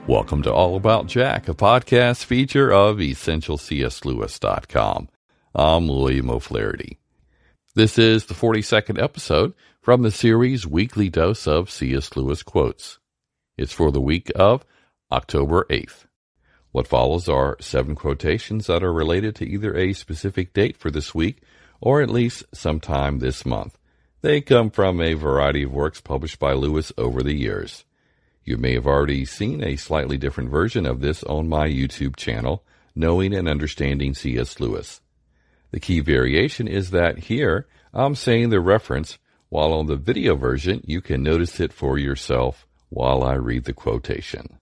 Welcome to All About Jack, a podcast feature of EssentialCSLewis.com. I'm William O'Flaherty. This is the 42nd episode from the series Weekly Dose of C.S. Lewis Quotes. It's for the week of October 8th. What follows are 7 quotations that are related to either a specific date for this week or at least sometime this month. They come from a variety of works published by Lewis over the years. You may have already seen a slightly different version of this on my YouTube channel, Knowing and Understanding C.S. Lewis. The key variation is that here I'm saying the reference, while on the video version you can notice it for yourself while I read the quotation.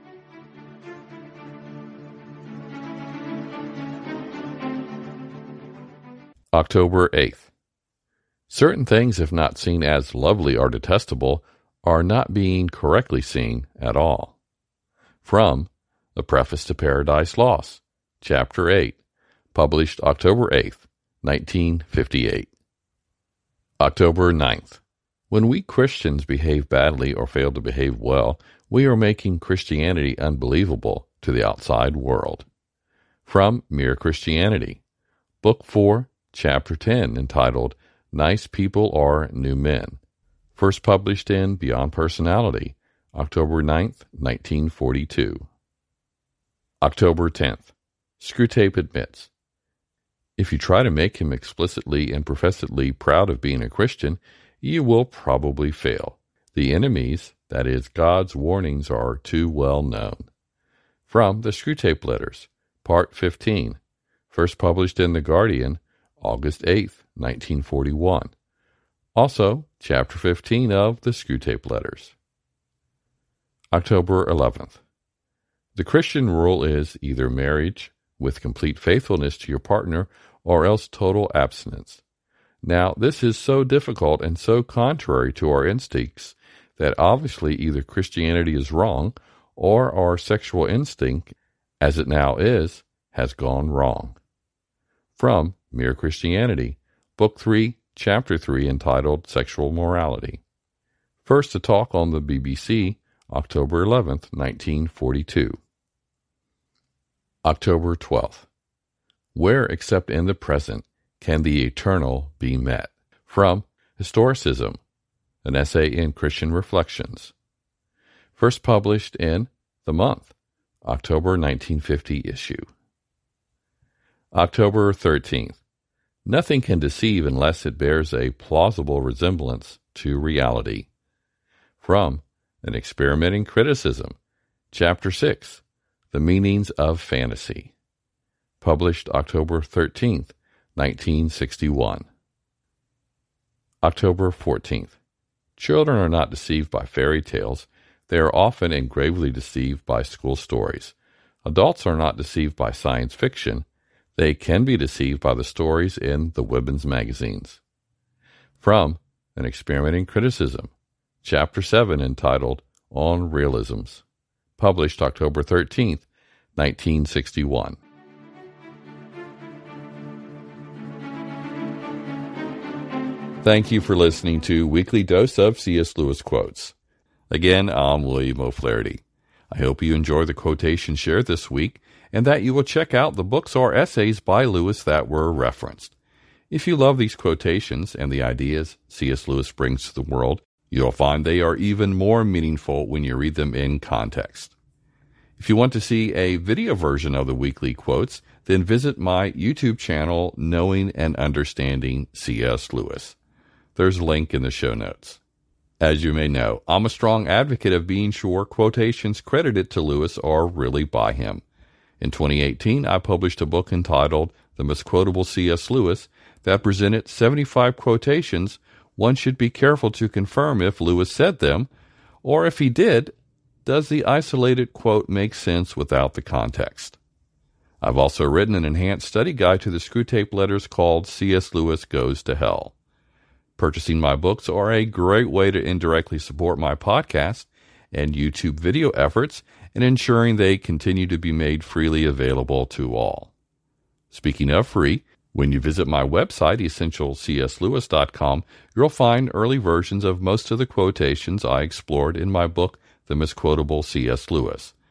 October 8th. Certain things, if not seen as lovely or detestable, are not being correctly seen at all. From The Preface to Paradise Lost, Chapter 8, published October 8th, 1958. October 9th. When we Christians behave badly or fail to behave well, we are making Christianity unbelievable to the outside world. From Mere Christianity, Book 4, Chapter 10, entitled Nice People Are New Men. First published in Beyond Personality, October 9th, 1942. October 10th. Screwtape admits, if you try to make him explicitly and professedly proud of being a Christian, you will probably fail. The enemies, that is, God's warnings, are too well known. From the Screwtape Letters, Part 15, first published in The Guardian, August 8th, 1941. Also, Chapter 15 of the Screwtape Letters. October 11th. The Christian rule is either marriage with complete faithfulness to your partner or else total abstinence. Now, this is so difficult and so contrary to our instincts that obviously either Christianity is wrong or our sexual instinct, as it now is, has gone wrong. From Mere Christianity, Book 3, Chapter 3, entitled Sexual Morality. First to talk on the BBC, October 11th, 1942. October 12th. Where except in the present can the eternal be met? From Historicism, an essay in Christian Reflections. First published in The Month, October 1950 issue. October 13th. Nothing can deceive unless it bears a plausible resemblance to reality. From An Experiment in Criticism, Chapter 6, The Meanings of Fantasy. Published October 13th, 1961. October 14th. Children are not deceived by fairy tales. They are often and gravely deceived by school stories. Adults are not deceived by science fiction. They can be deceived by the stories in the women's magazines. From An Experiment in Criticism, Chapter 7, entitled On Realisms. Published October 13th, 1961. Thank you for listening to Weekly Dose of C.S. Lewis Quotes. Again, I'm William O'Flaherty. I hope you enjoy the quotation shared this week and that you will check out the books or essays by Lewis that were referenced. If you love these quotations and the ideas C.S. Lewis brings to the world, you'll find they are even more meaningful when you read them in context. If you want to see a video version of the weekly quotes, then visit my YouTube channel, Knowing and Understanding C.S. Lewis. There's a link in the show notes. As you may know, I'm a strong advocate of being sure quotations credited to Lewis are really by him. In 2018, I published a book entitled The Most Quotable C.S. Lewis that presented 75 quotations one should be careful to confirm if Lewis said them, or if he did, does the isolated quote make sense without the context? I've also written an enhanced study guide to the Screwtape Letters called C.S. Lewis Goes to Hell. Purchasing my books are a great way to indirectly support my podcast and YouTube video efforts and ensuring they continue to be made freely available to all. Speaking of free, when you visit my website, EssentialCSLewis.com, you'll find early versions of most of the quotations I explored in my book, The Most Quotable C.S. Lewis.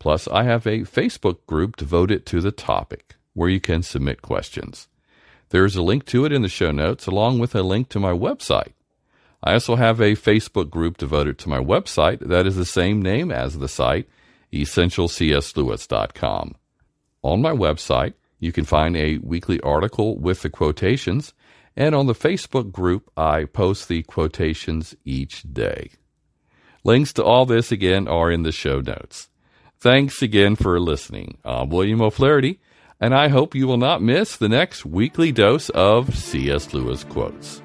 Plus, I have a Facebook group devoted to the topic where you can submit questions. There's a link to it in the show notes, along with a link to my website. I also have a Facebook group devoted to my website that is the same name as the site, EssentialCSLewis.com. On my website, you can find a weekly article with the quotations, and on the Facebook group, I post the quotations each day. Links to all this, again, are in the show notes. Thanks again for listening. I'm William O'Flaherty, and I hope you will not miss the next weekly dose of C.S. Lewis Quotes.